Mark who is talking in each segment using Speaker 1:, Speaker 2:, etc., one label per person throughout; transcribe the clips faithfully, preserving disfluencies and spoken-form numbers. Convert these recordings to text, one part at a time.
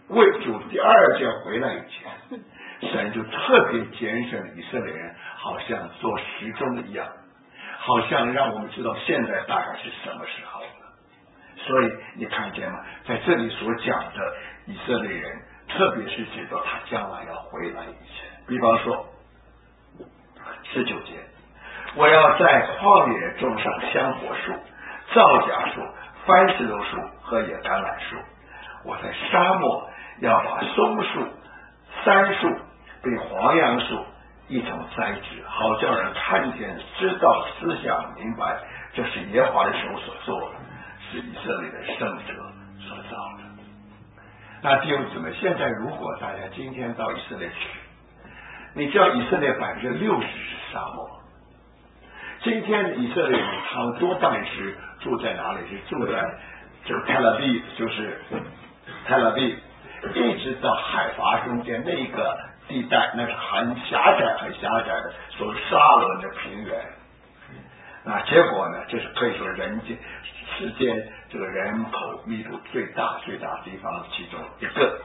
Speaker 1: 为主第二届回来以前，神就特别拣选以色列人，好像做时钟一样，好像让我们知道现在大概是什么时候了。所以你看见吗？在这里所讲的以色列人，特别是指到他将来要回来以前，比方说十九节，我要在旷野种上香柏树、皂荚树、番石榴树和野橄榄树，我在沙漠要把松树、杉树并黄杨树一同栽植，好叫人看见、知道、思想、明白，这是耶和华的手所做的，是以色列的圣者所造的。那弟兄姊妹，现在如果大家今天到以色列去，你知道以色列百分之六十是沙漠。今天以色列人他们多半是住在哪里？是住在就是泰勒比，就是泰勒比，一直到海拔中间那个地带，那是很狭窄、很狭窄的，所谓沙伦的平原。那结果呢，这是可以说人间世界这个人口密度最大最大的地方其中一个。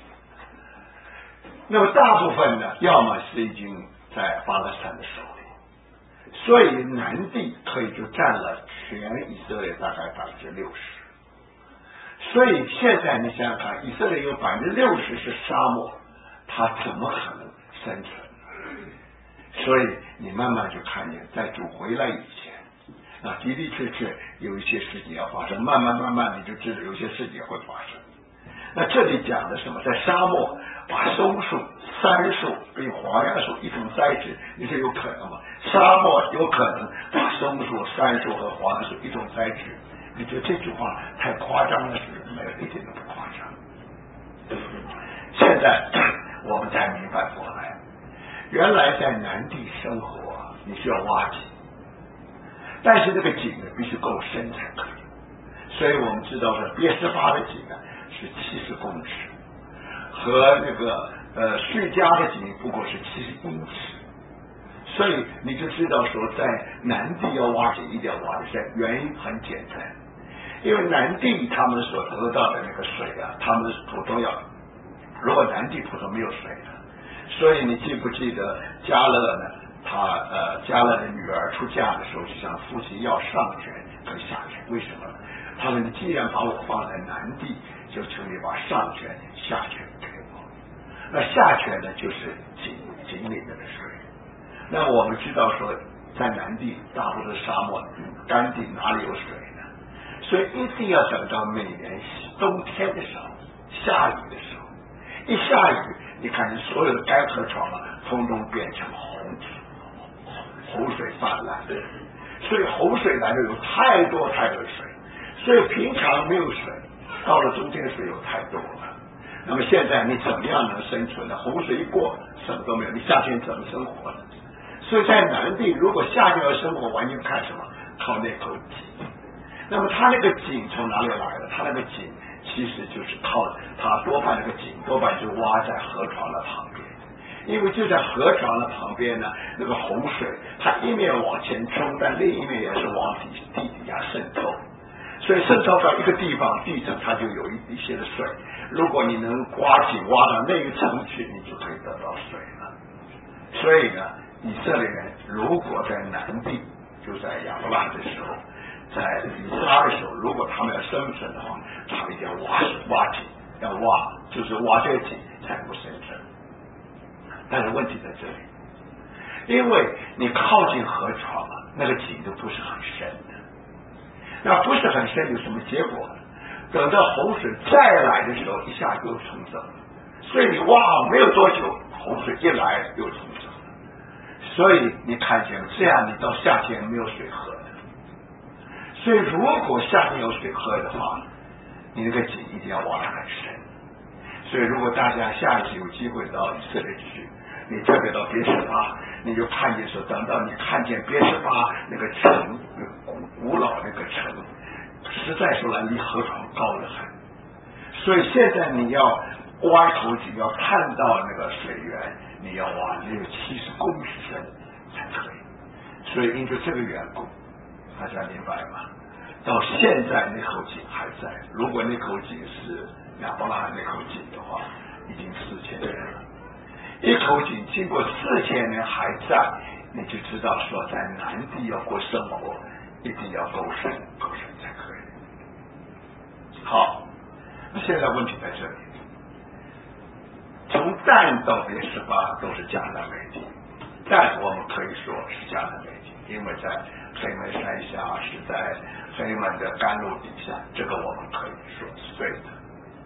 Speaker 1: 那么大部分呢，要么是已经在巴勒斯坦的手里，所以南地可以就占了全以色列大概百分之六十。所以现在你想想看，以色列有百分之六十是沙漠，它怎么可能生存？所以你慢慢就看见，在主回来以前，那的的确确有一些事情要发生，慢慢慢慢你就知道有些事情会发生。那这里讲的什么？在沙漠把松树、杉树并黄杨树一同栽植，你说有可能吗？沙漠有可能把松树、杉树和黄杨树一同栽植？你觉得这句话太夸张了，是不是？没有一点都不夸张。现在我们才明白过来，原来在南地生活，你需要挖井，但是这个井呢必须够深才可以。所以我们知道的别是巴的井呢是七十公尺，和那个呃叙加的井不过是七十英尺。所以你就知道说，在南地要挖井一定要挖的深，原因很简单，因为南地他们所得到的那个水啊，他们普通要，如果南地普通没有水的，所以你记不记得迦勒呢？他呃迦勒的女儿出嫁的时候，就向父亲要上泉跟下泉，为什么？他说你既然把我放在南地，就求你把上泉下泉给我。那下泉呢，就是井井里面的水。那我们知道说，在南地大部分沙漠干地哪里有水呢？所以一定要等到每年冬天的时候，下雨的时候，一下雨，你看见所有的干河床啊，通通变成洪洪水泛滥。所以洪水来了有太多太多的水，所以平常没有水，到了冬天的水有太多了。那么现在你怎么样能生存呢？洪水一过，什么都没有，你夏天怎么生活呢？所以在南地，如果夏天要生活，完全看什么？靠那口井。那么它那个井从哪里来的？它那个井其实就是靠它多半那个井多半就挖在河床的旁边，因为就在河床的旁边呢，那个洪水它一面往前冲，但另一面也是往底地底下渗透，所以渗透到一个地方地层，它就有一一些的水。如果你能挖井挖到那一层去，你就可以得到水了。所以呢，以色列人如果在南地，就在亚伯拉罕的时候，在以斯拉的时候，如果他们要生存的话，他们一定要挖挖井，要挖就是挖这个井才能够生存。但是问题在这里，因为你靠近河床啊，那个井就不是很深的。那不是很深有什么结果呢？等到洪水再来的时候，一下又冲走了。所以你挖没有多久，洪水一来又冲走了。所以你看见这样，你到夏天没有水喝的。所以如果夏天有水喝的话，你那个井一定要挖得很深。所以如果大家下一次有机会到以色列去，你特别到别是巴，你就看见说，等到你看见别是巴那个城，古古老那个城，实在说来离河床高得很。所以现在你要挖一口井，要看到那个水源，你要挖只有七十公尺深才可以。所以因着这个缘故，大家明白吗？到现在那口井还在。如果那口井是亚伯拉罕那口井的话，已经四千年了。一口井经过四千年还在，你就知道说，在南地要过生活，一定要够深，够深才可以。好，那现在问题在这里，从但到别十八都是迦南美地，但我们可以说是迦南美地，因为在黑门山下，是在黑门的甘露底下，这个我们可以说是对的。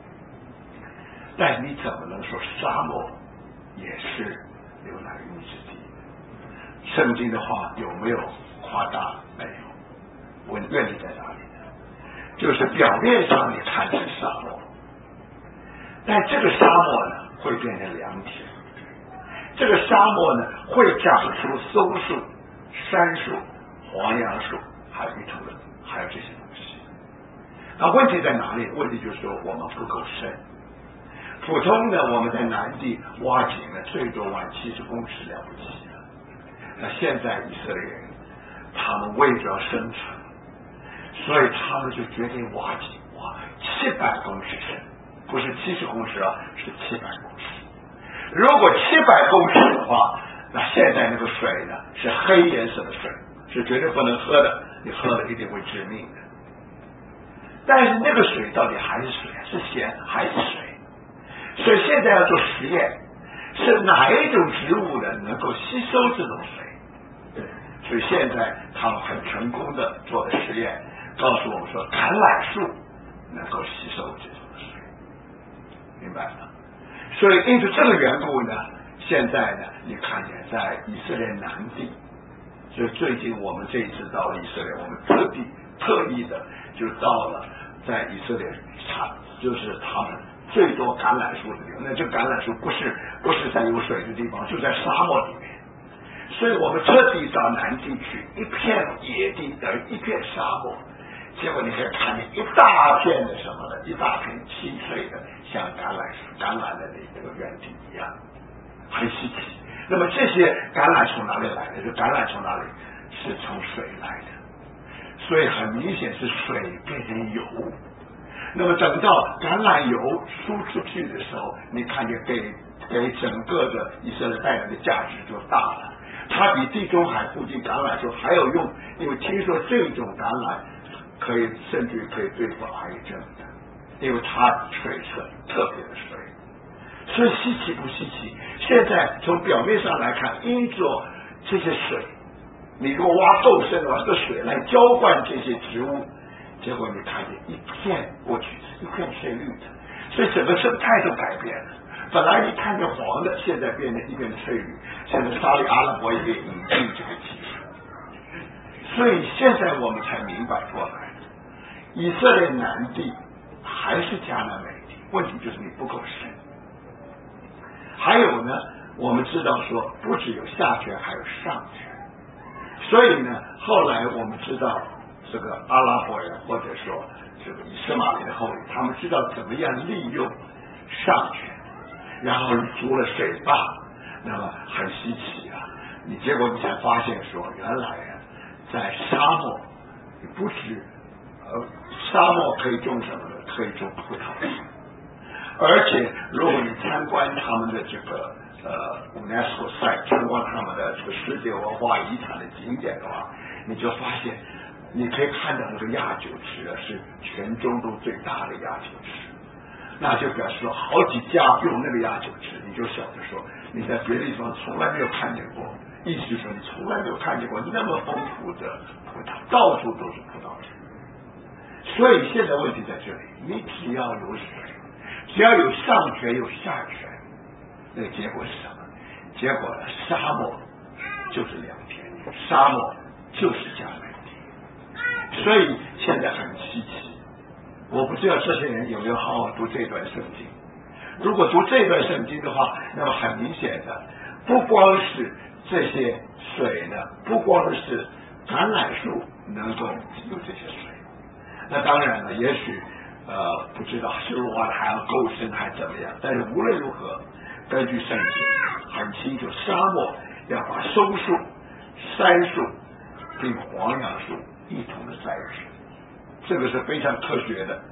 Speaker 1: 但你怎么能说沙漠也是流奶与蜜之地？圣经的话有没有夸大？没有。问问题在哪里呢？就是表面上你看是沙漠，但这个沙漠呢会变成良田，这个沙漠呢会长出松树、杉树、黄杨树，还有一头的，还有这些东西。那问题在哪里？问题就是说我们不够深。普通的我们在南地挖井呢，最多挖七十公尺了不起了。那现在以色列人，他们为着生存，所以他们就决定挖井，挖七百公尺深，不是七十公尺啊，是七百公尺。如果七百公尺的话，那现在那个水呢是黑颜色的水，是绝对不能喝的，你喝了一定会致命的。但是那个水到底还是水，是咸还是水？所以现在要做实验，是哪一种植物呢能够吸收这种水？所以现在他们很成功的做的实验，告诉我们说橄榄树能够吸收这种水，明白吗？所以因此这个缘故呢，现在呢，你看见在以色列南地，所以最近我们这一次到以色列，我们特地特意的就到了在以色列，他就是他们最多橄榄树的地方。那这橄榄树不是不是在有水的地方，就在沙漠里面。所以我们特地到南地去，一片野地等于一片沙漠，结果你可以看见一大片的什么呢？一大片青翠的，像橄榄树橄榄的那个园地一样，很稀奇。那么这些橄榄从哪里来的？这橄榄从哪里？是从水来的，所以很明显是水变成油。那么等到橄榄油输出去的时候，你看见给给整个的以色列带来的价值就大了。它比地中海附近橄榄树还有用，因为听说这种橄榄可以甚至可以对付癌症的，因为它水是特别的水。所以稀奇不稀奇？现在从表面上来看，因着这些水，你如果挖够深的话，这个水来浇灌这些植物，结果你看见一片过去一片翠绿的，所以整个生态都改变了。本来你看见黄的，现在变成一片翠绿。现在沙利阿拉伯也引进这个技术，所以现在我们才明白过来，以色列南地还是迦南美地，问题就是你不够深。还有呢，我们知道说不只有下泉，还有上泉。所以呢，后来我们知道这个阿拉伯人或者说这个以斯玛利的后裔，他们知道怎么样利用上泉，然后筑了水坝，那么很稀奇啊！你结果你才发现说，原来啊，在沙漠不止呃，沙漠可以种什么呢？可以种葡萄树，而且如果你参观他们的这个呃 UNESCO site， 参观他们的这个世界文化遗产的景点的话，你就发现你可以看到那个亚酒池啊，是全中东最大的亚酒池。那就表示说好几家用那个亚酒池，你就晓得说你在别的地方从来没有看见过，意思说你从来没有看见过那么丰富的葡萄，到处都是葡萄树。所以现在问题在这里，你只要有水，只要有上泉有下泉，那个结果是什么？结果沙漠就是良田，沙漠就是迦南地。所以现在很稀奇，我不知道这些人有没有好好读这段圣经。如果读这段圣经的话，那么很明显的，不光是这些水呢，不光是橄榄树能够有这些水，那当然了，也许呃不知道是挖的还要够深还怎么样，但是无论如何，根据圣经很清楚，沙漠要把松树、杉树并黄杨树一同的栽植，这个是非常科学的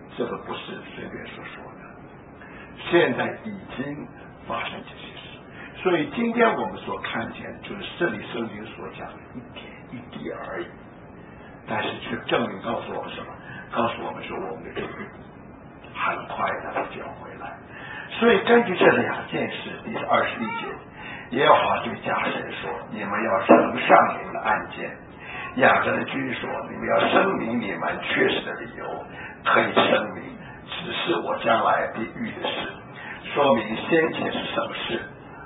Speaker 1: 这个不是随便说说的，现在已经发生这些事。所以今天我们所看见就是圣经圣经所讲的一点一滴而已，但是却证明告诉我们什么？告诉我们说我们的主很快的就要回来。所以根据这两件事，第二十一节，耶和华对迦神说：“你们要呈上你们的案件。”亚干的君说：“你们要声明你们确实的理由，可以声明只是我将来必遇的事，说明先前是什么事，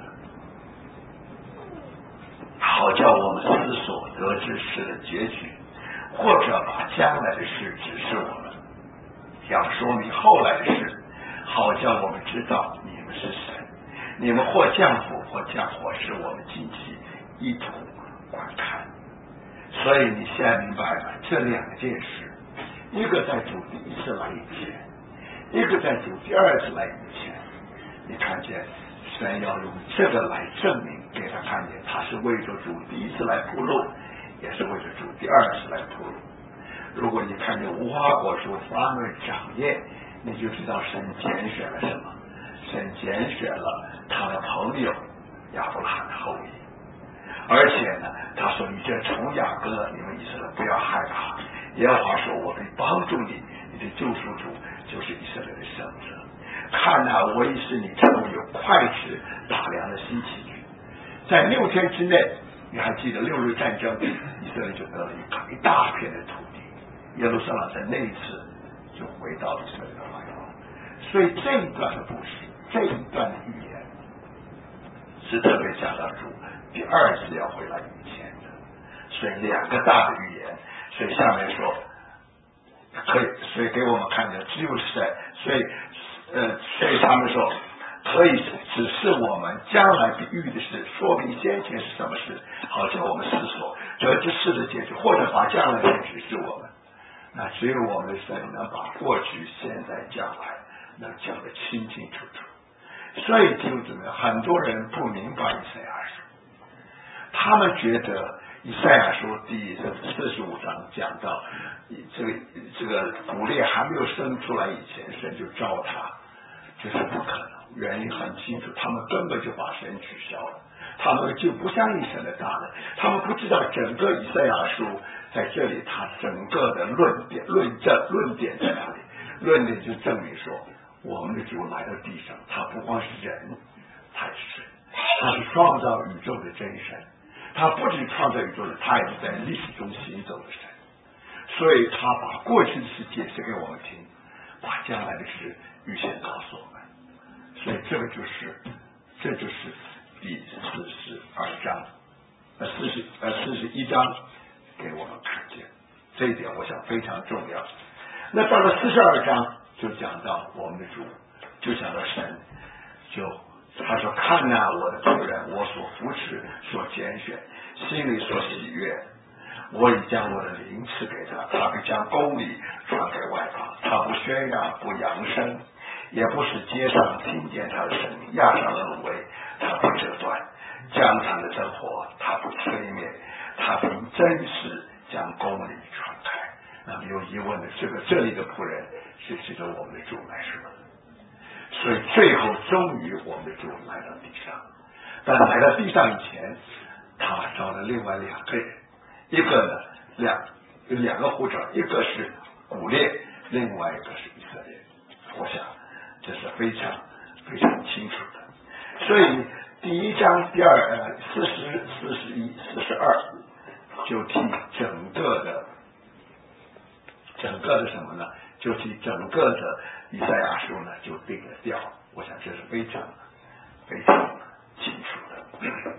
Speaker 1: 好叫我们思索得知事的结局，或者把将来的事指示我们，想说明后来的事，好叫我们知道你们是神。你们或降福或降祸，使我们近期一同观看。”所以你现在明白了这两件事，一个在主第一次来以前，一个在主第二次来以前。你看见神要用这个来证明给他看见，他是为着主第一次来铺路，也是为着主第二次来铺路。如果你看见无花果树发嫩长叶，你就知道神拣选了什么？神拣选了他的朋友亚伯拉罕的后裔。而且呢，他说：“你这虫雅各，你们以色列不要害怕。耶和华说：我必帮助你，你的救赎主就是以色列的圣者。看哪，我已使你成为有快尺打量的新器具。”在六天之内，你还记得六日战争，以色列就得了一一大片的土地，耶路撒冷在那一次就回到以色列的怀抱。所以这一段的故事，这一段的预言，是特别讲到主第二次要回来以前的。所以两个大的预言，所以下面说可以，所以给我们看见只有神，所以呃，所以他们说可以指示我们将来必遇的事，说明先前是什么事，好叫我们思索得知事的结局，或者把将来的指示我们。那只有我们的神能把过去、现在、将来能讲得清清楚楚。所以弟兄姊妹，很多人不明白以赛亚书，他们觉得以赛亚书第四十五章讲到这个这个古列还没有生出来以前，神就召他，这是不可能。原因很清楚，他们根本就把神取消了，他们就不相信神的大能，他们不知道整个以赛亚书在这里，他整个的论点、论证、论点在哪里？论点就证明说，我们的主来到地上，他不光是人，他是神，他是创造宇宙的真神。他不仅创造宇宙的，他也是在历史中行走的神。所以他把过去的事解释给我们听，把将来的事预先告诉我们。所以这个就是，这就是第四十二章，呃，四十呃四十一章给我们看见这一点，我想非常重要。那到了四十二章就讲到我们的主，就讲到神，就他说：“看哪，我的仆人，我所扶持、所拣选，心里所喜悦，我已将我的灵赐给他，他必将公理传给外邦，他不宣扬，不扬声。”也不是街上听见他的声音，压上了芦苇，他不折断；江上的灯火，他不吹灭。他凭真实将公理传开。那么有疑问的，这个这里的仆人是指着我们的主来说的。所以最后终于我们的主来到地上，但来到地上以前，他找了另外两个人，一个呢两有两个护照，一个是古列，另外一个是以色列。我想这是非常非常清楚的。所以第一章第二呃四十四十一四十二就替整个的整个的什么呢？就替整个的以赛亚书呢就定了调。我想这是非常非常清楚的。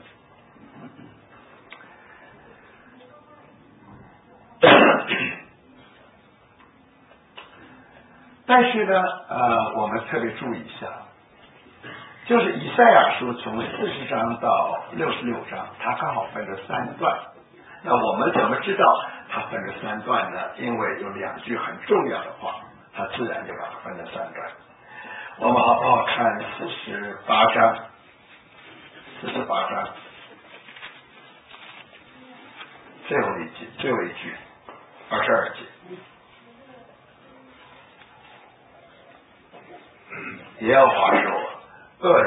Speaker 1: 但是呢，呃，我们特别注意一下，就是以赛亚书从四十章到六十六章，它刚好分了三段。那我们怎么知道它分了三段呢？因为有两句很重要的话，它自然就把它分了三段。我们好不好看四十八章？四十八章最后一句，最后一句，二十二节。 耶和华说